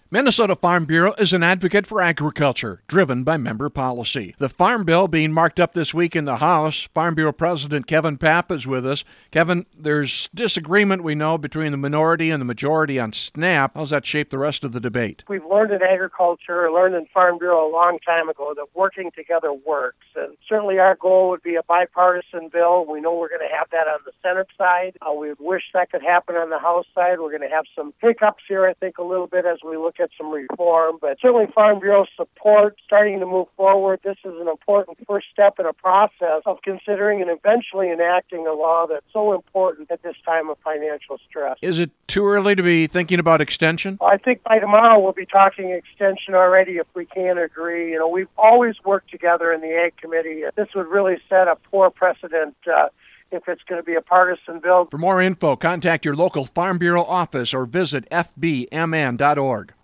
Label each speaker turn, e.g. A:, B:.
A: Minnesota Farm Bureau is an advocate for agriculture, driven by member policy. The Farm Bill being marked up this week in the House. Farm Bureau President Kevin Papp is with us. Kevin, there's disagreement, we know, between the minority and the majority on SNAP. How's that shape the rest of the debate?
B: We've learned in agriculture, learned in Farm Bureau a long time ago that working together works. And certainly our goal would be a bipartisan bill. We know we're going to have that on the Senate side. We wish that could happen on the House side. We're going to have some hiccups here, I think, a little bit as we look at some reform, but certainly Farm Bureau support starting to move forward. This is an important first step in a process of considering and eventually enacting a law that's so important at this time of financial stress.
A: Is it too early to be thinking about extension?
B: I think by tomorrow we'll be talking extension already if we can agree. You know, we've always worked together in the Ag Committee. This would really set a poor precedent if it's going to be a partisan bill.
A: For more info, contact your local Farm Bureau office or visit fbmn.org.